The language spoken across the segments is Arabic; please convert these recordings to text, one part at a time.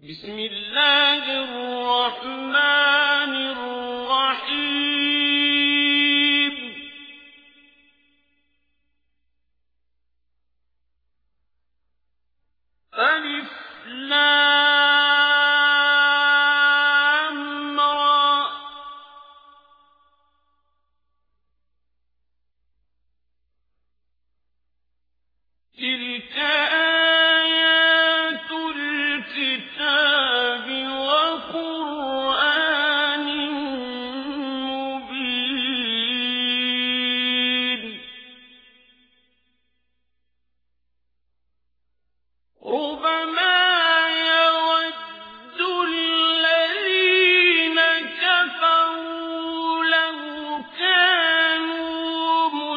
بسم الله الرحمن الرحيم. ألف لام را. تلك آيات الكتاب وقرآن مبين. ربما يود الذين كفروا لو كانوا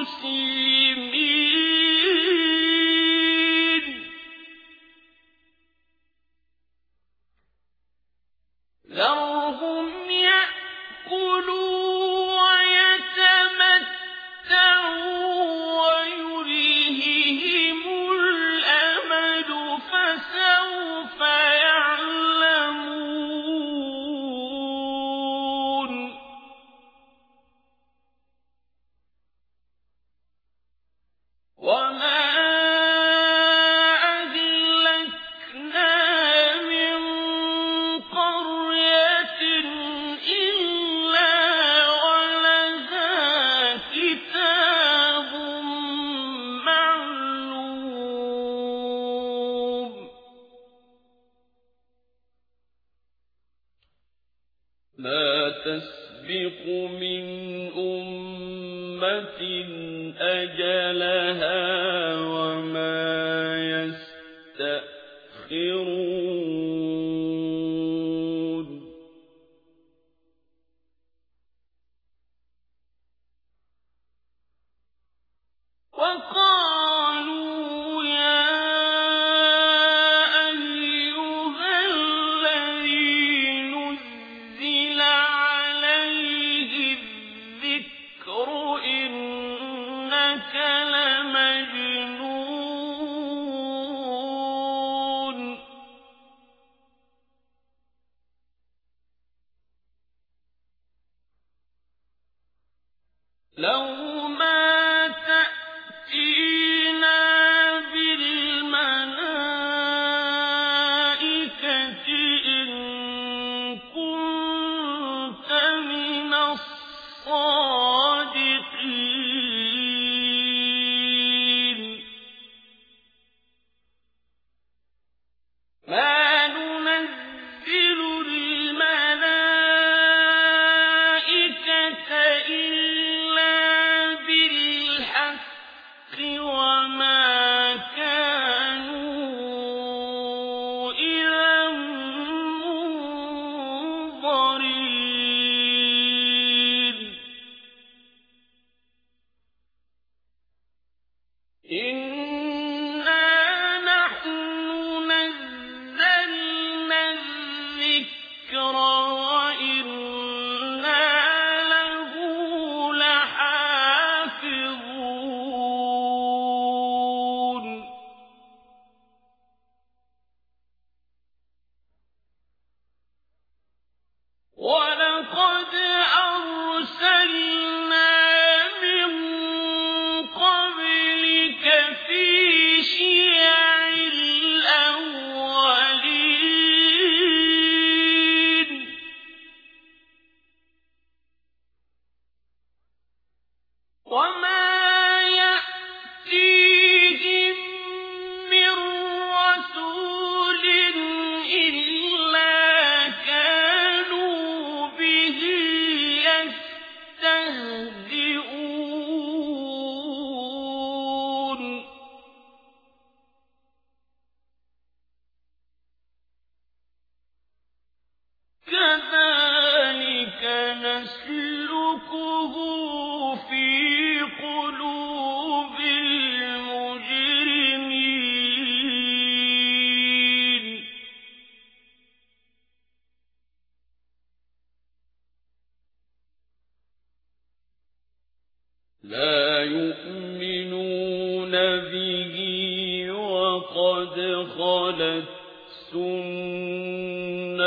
مسلمين ذرهم يأكلوا ويتمتعوا ويلههم الأمل فسوف يعلمون. وما أهلكنا من قرية إلا ولها كتاب معلوم. ما تسبق من أمة أجلها وما يستأخرون. وقالوا يا أيها الذي نزل عليه الذكر إنك لمجنون. لو ما تأتينا بالملائكة إن كنت من الصادقين. ما ننزل الملائكة إلا بالحق وما كانوا إذا منظرين. إنا نحن نزلنا الذكر وإنا له لحافظون. ولقد أرسلنا من قبلك في شيع الأولين. وما يأتيهم من رسول إلا كانوا به يستهزئون. كذلك نسلكه في قلوب المجرمين. لا يؤمنون به وقد خلت سنة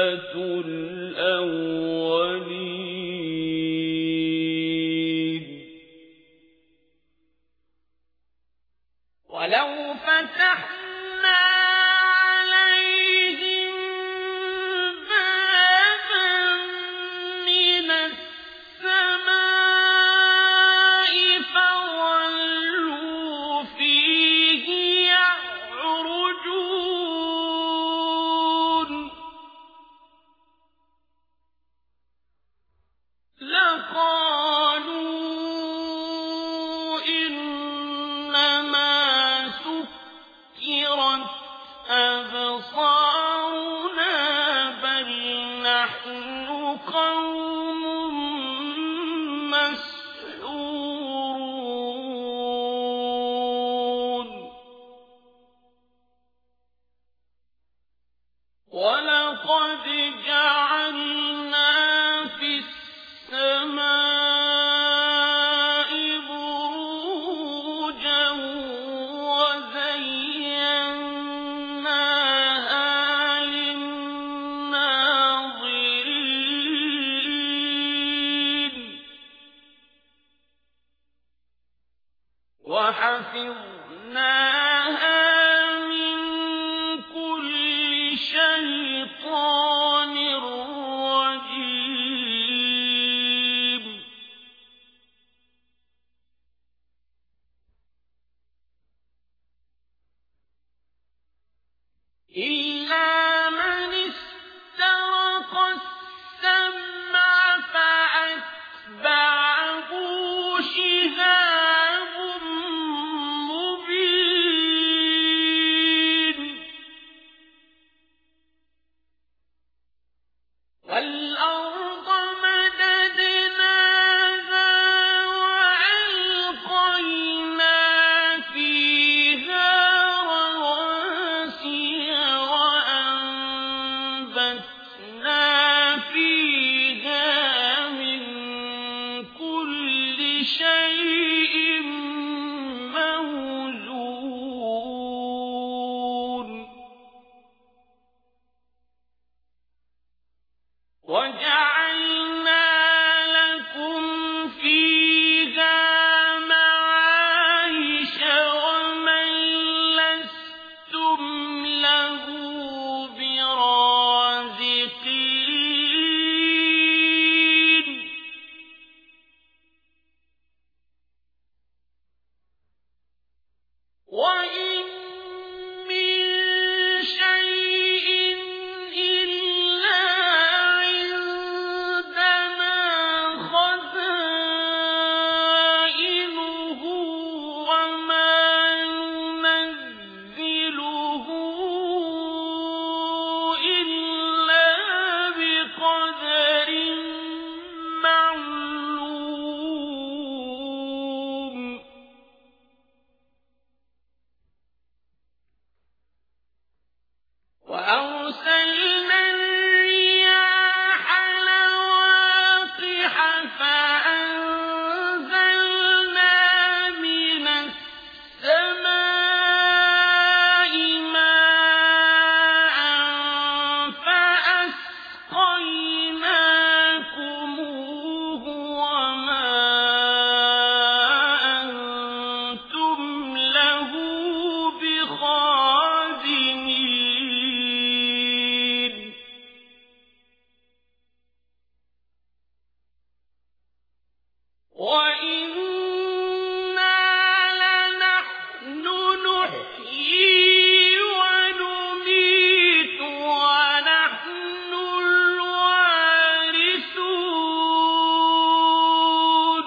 الأولين ولو فتحنا عليهم بابا من السماء فظلوا فيه يعرجون لقالوا إنما سكرت أبصارنا بل نحن قوم مسحورون ولقد جعلنا في السماء بروجا وزيناها للناظرين وحفظناها من كل شيطان رجيم إلا من استرق السمع فأتبعه شهاب مبين والأرض مددناها وألقينا فيها رواسي وأنبتنا فيها من كل شيء موزون وجعلنا لكم فيها معايش ومن لستم له برازقين وإن من شيء إلا عندنا خزائنه وما ننزله إلا بقدر معلوم وأرسلنا الرياح لواقح فأنزلنا من السماء ماء فأسقيناكموه وما أنتم له بخازنين وإنا لنحن نحيي ونميت ونحن الوارثون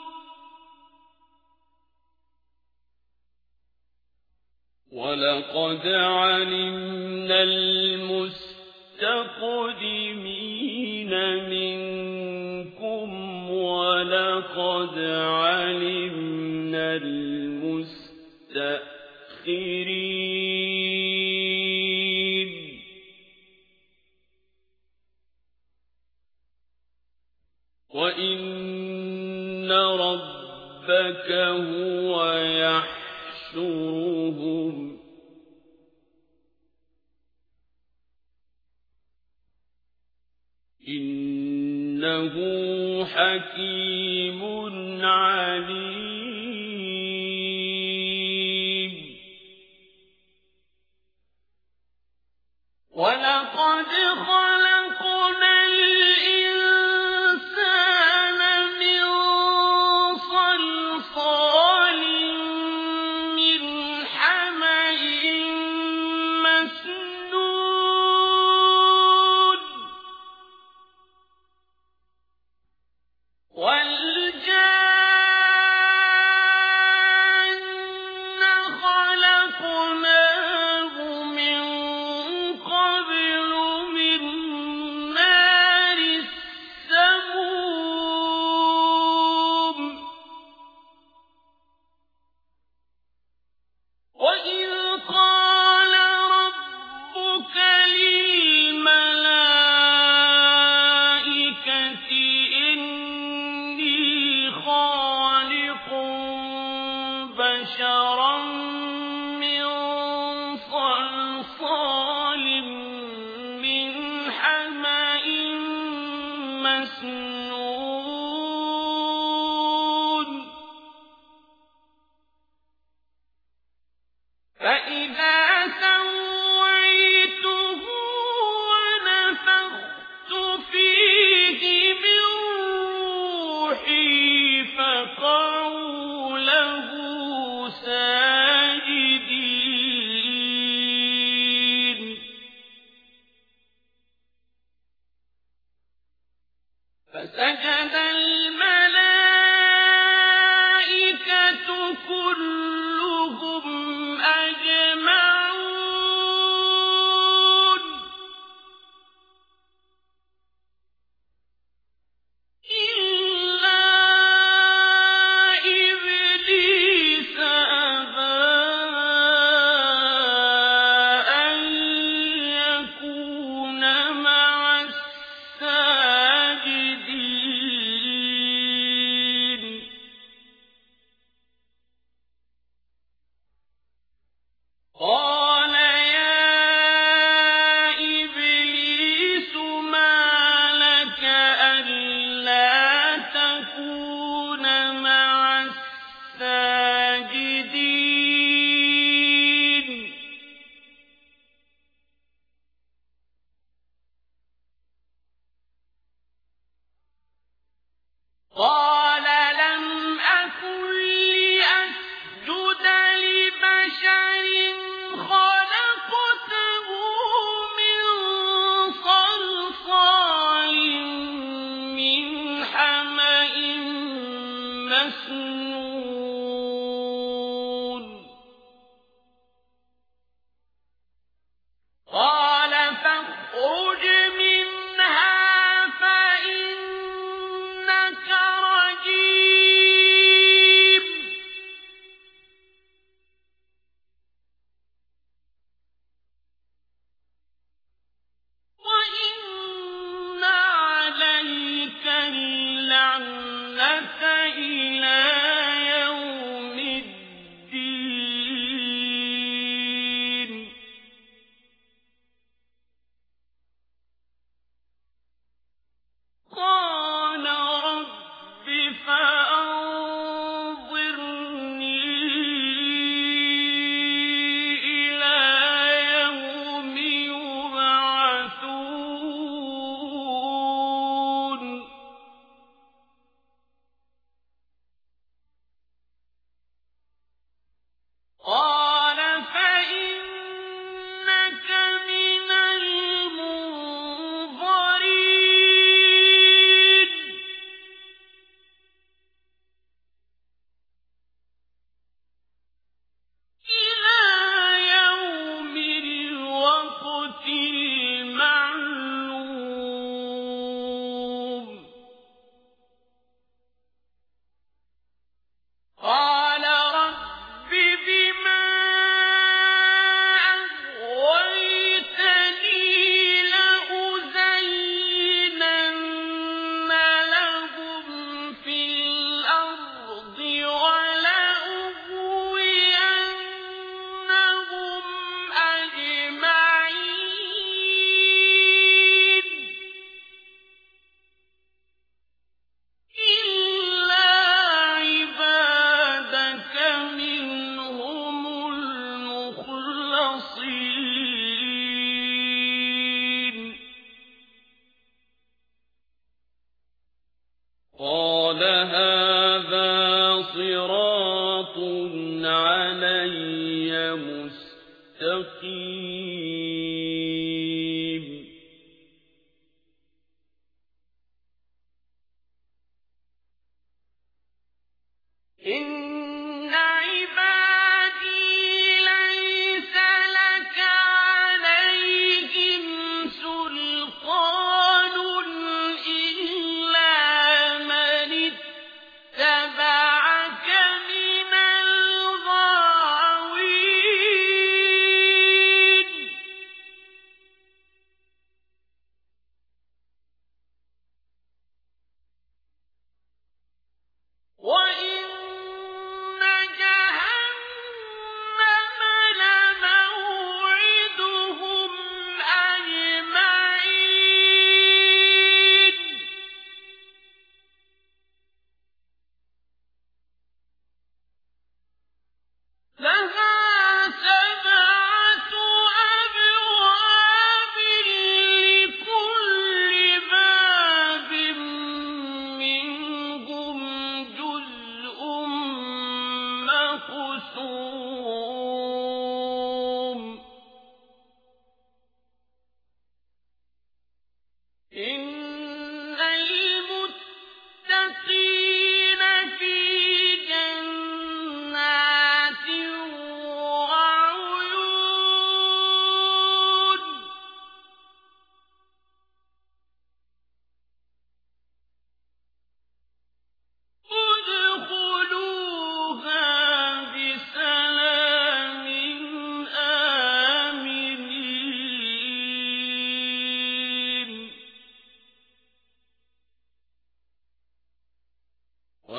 ولقد علمنا المستقدمين منكم ولقد علمنا المستأخرين وإن ربك هو يحشرهم إنه حكيم عليم ولقد خلقنا الإنسان من صلصال من حمإ مسنون والجان خلقناه من قبل من نار السموم وإذ قال ربك للملائكة إني خالق بشرا من صلصال من حمإ مسنون فإذا سويته ونفخت فيه من روحي فقعوا له ساجدين فسجد الملائكة كلهم أجمعون إلا إبليس أبى أن يكون مع الساجدين.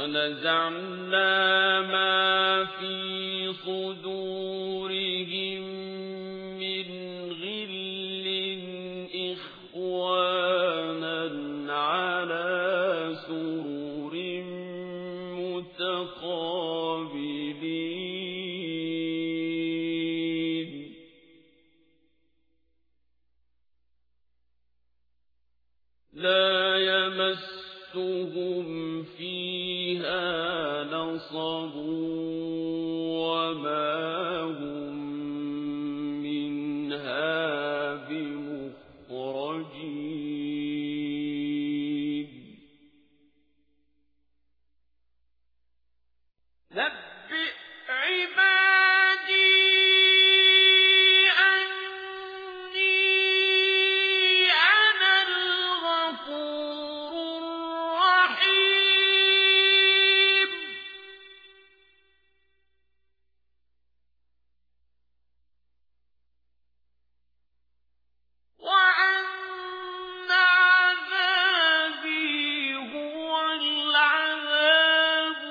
ونزعنا ما في صدورهم من غل إخوانا على سرر متقابلين لا يمسهم فيها نصب وما هم منها بمخرجين نبئ عبادي أني أنا الغفور الرحيم وأن عذابي هو العذاب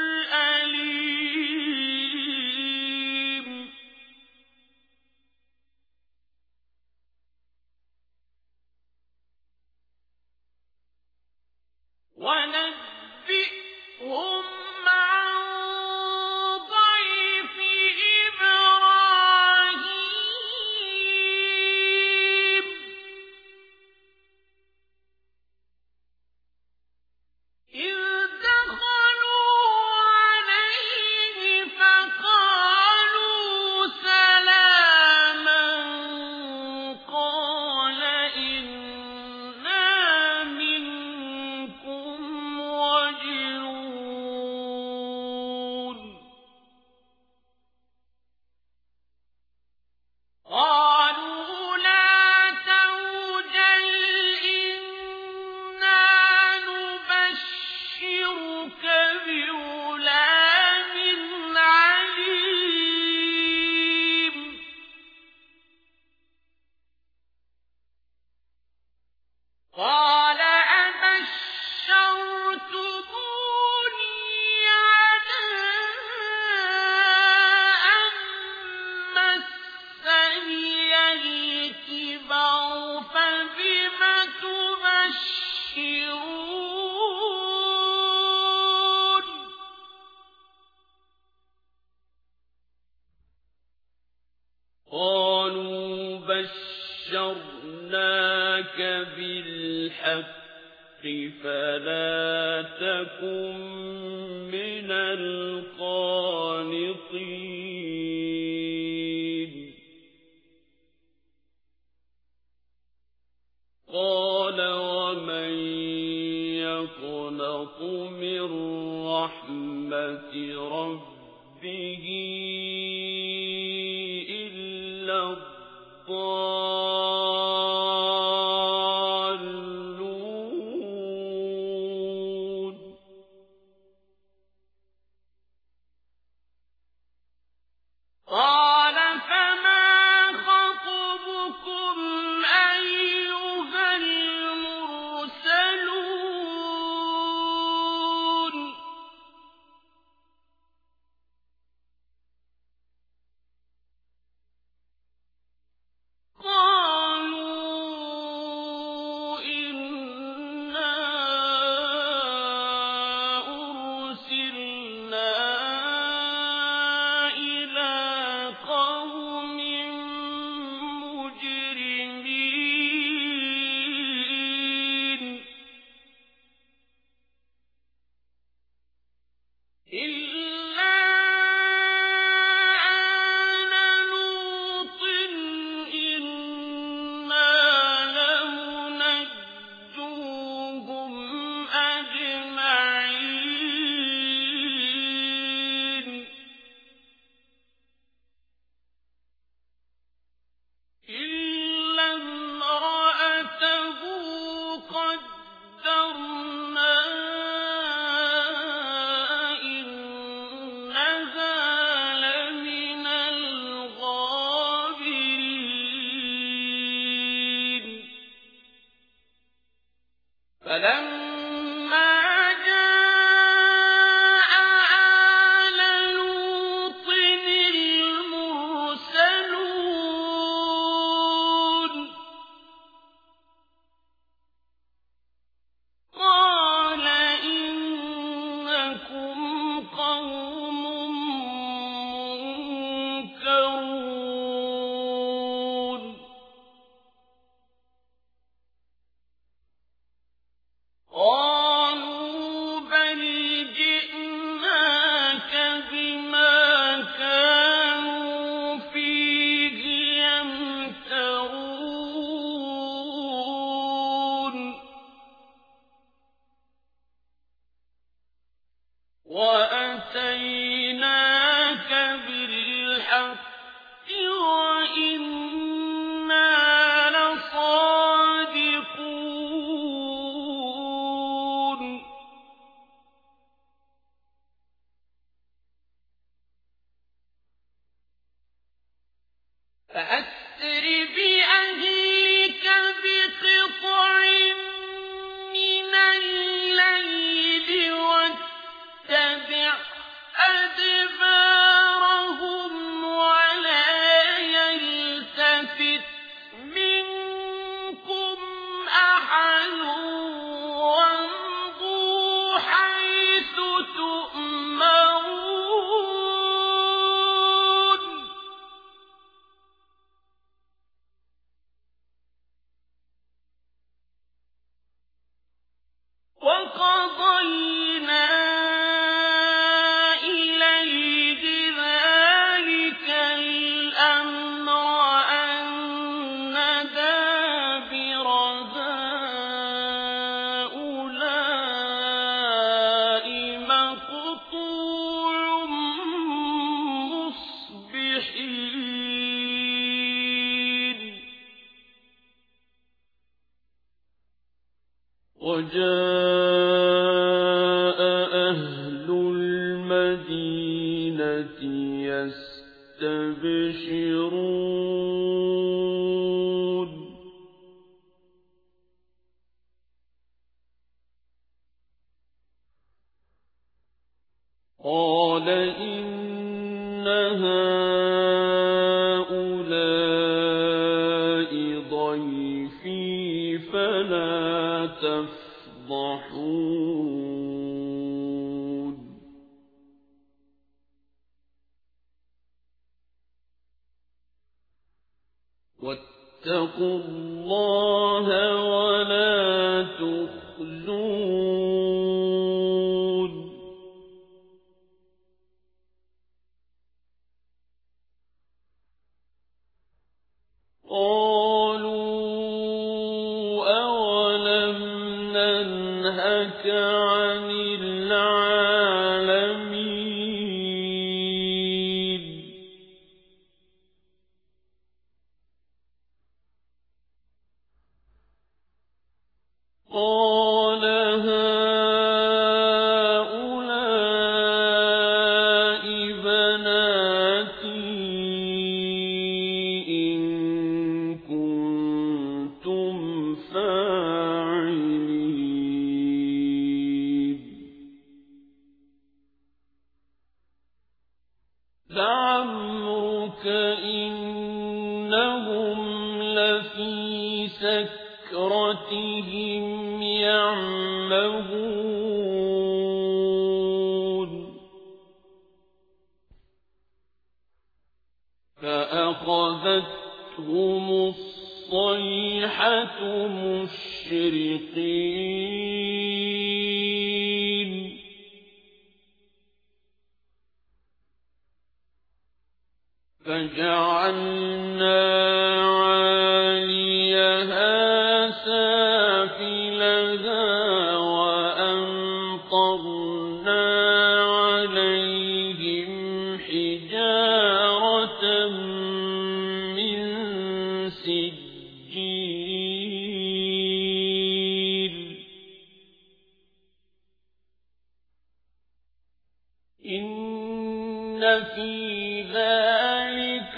الأليم ونبئهم عن ضيف إبراهيم إذ دخلوا عليه فقالوا سلاما قال إنا منكم وجلون قالوا لا توجل إنا نبشرك بغلام عليم قال أبشرتموني على أن مسني الكبر فبم تبشرون قالوا بشرناك بالحق فلا تكن من القانطين قال ومن يقنط من رحمة ربه إلا الضالون قال فما خطبكم أيها المرسلون قالوا إنا أرسلنا إلى قوم مجرمين إلا آل لوط إنا لمنجوهم أجمعين إلا امرأته قدرنا إنها لمن الغابرين فلما جاء وجاء أهل المدينة يستبشرون قال إن هؤلاء ضيفي فلا تفضحون واتقوا الله ولا تخزون قالوا أولم ننهك عن العالمين قال هؤلاء بناتي إن كنتم فاعلين لعمرك إنهم لفي سكرتهم يعمهون فأخذتهم الصيحة مشرقين فجعلنا عاليها سافلها وأمطرنا عليهم حجارة من سجيل إن في ذلك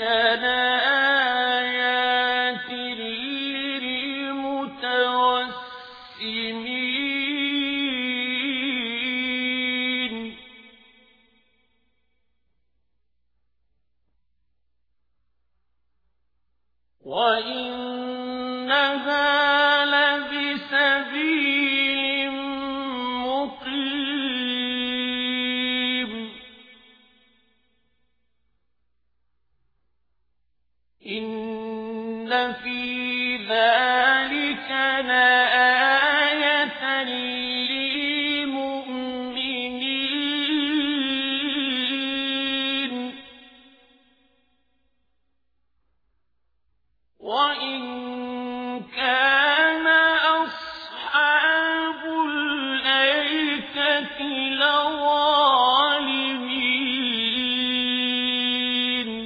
لآيات للمتوسمين وإنها لبسبيل مقيم إن في ذلك لآية للمؤمنين وإن كان أصحاب الأيكة لظالمين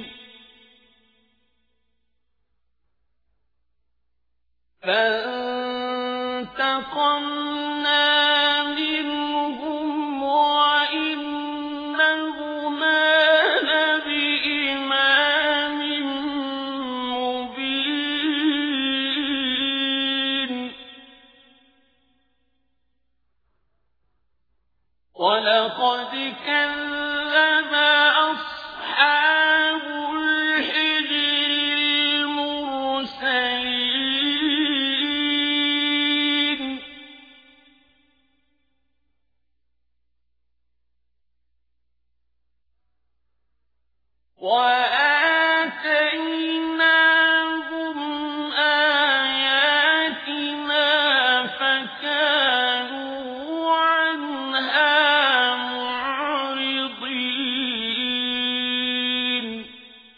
فانتقمنا منهم وإنهما لبإمام مبين ولقد كذب أصحاب الحجر المرسلين وآتيناهم آياتنا فكانوا عنها معرضين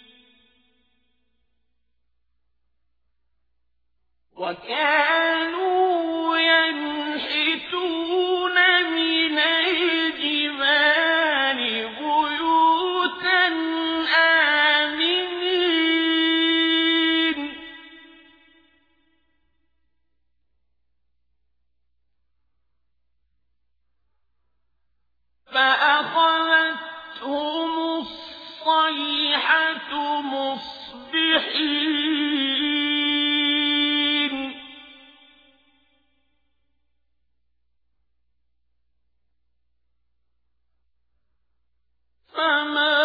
وكانوا ينحتون من الجبال بيوتا آمنين فأخذتهم الصيحة مصبحين فما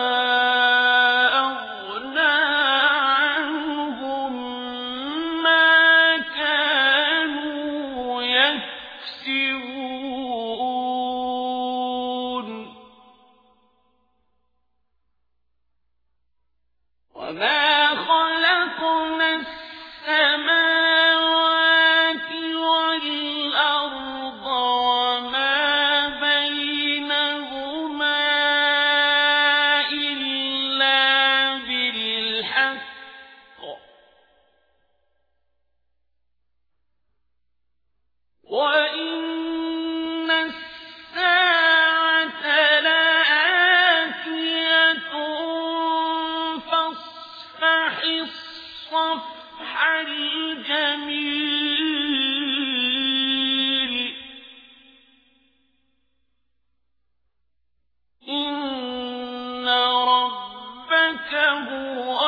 أغنى عنهم ما كانوا يكسبون وما خلقنا السماوات والأرض وما بينهما إلا بالحق وإن الساعة لآتية فاصفح الصفح الجميل إن ربك هو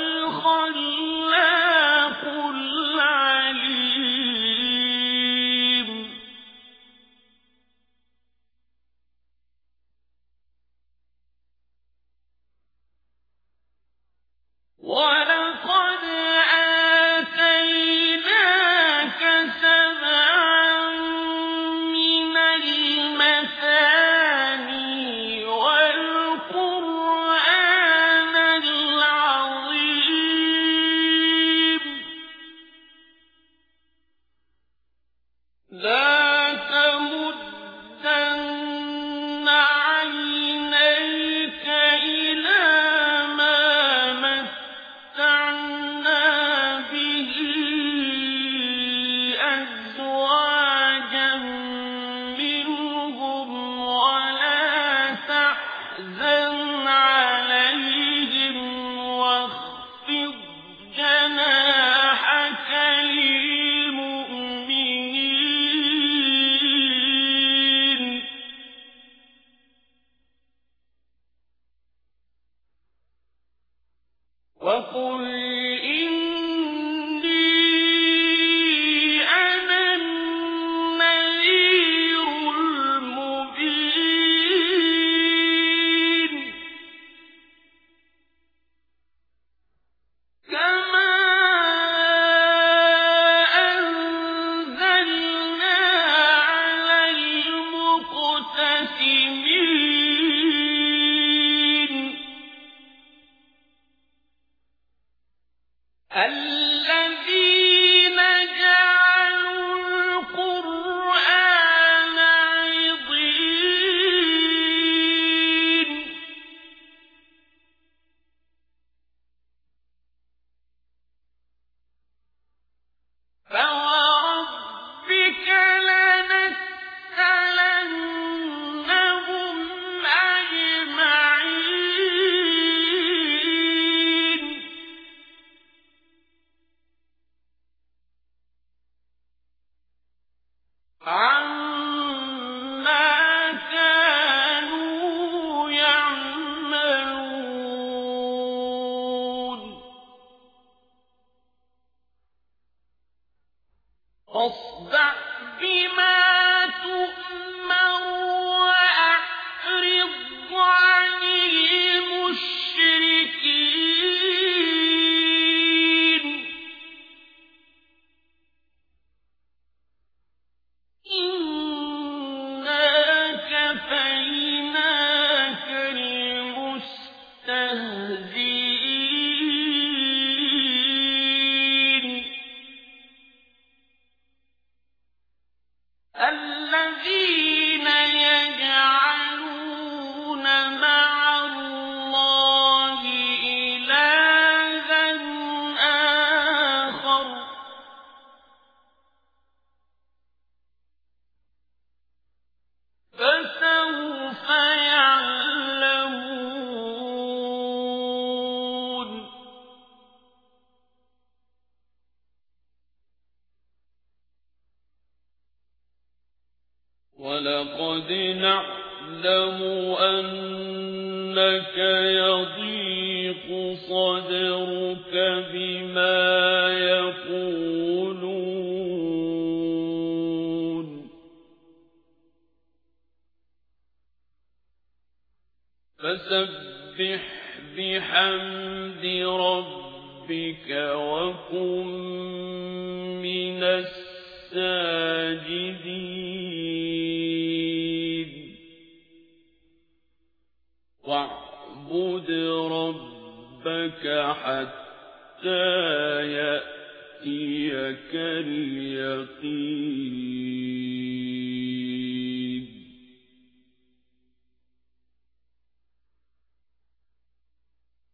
الخلاق العليم ولقد آتيناك سبعا من المثاني والقرآن العظيم لا تمدن عينيك إلى ما متعنا به أزواجا منهم ولا تحزن عليهم واخفض جناحك للمؤمنين وقل إني أنا النذير المبين كما أنزلنا على المقتسمين الذين جعلوا القرآن عضين فوربك لنسألنهم أجمعين عما كانوا يعملون فاصدع بما تؤمر وأعرض عن المشركين إنا كفيناك المستهزئين الذين يجعلون مع الله إلها آخر فسوف يعلمون ولقد نعلم يعلم أنك يضيق صدرك بما يقولون فسبح بحمد ربك وكن من الساجدين واعبد ربك حتى يأتيك اليقين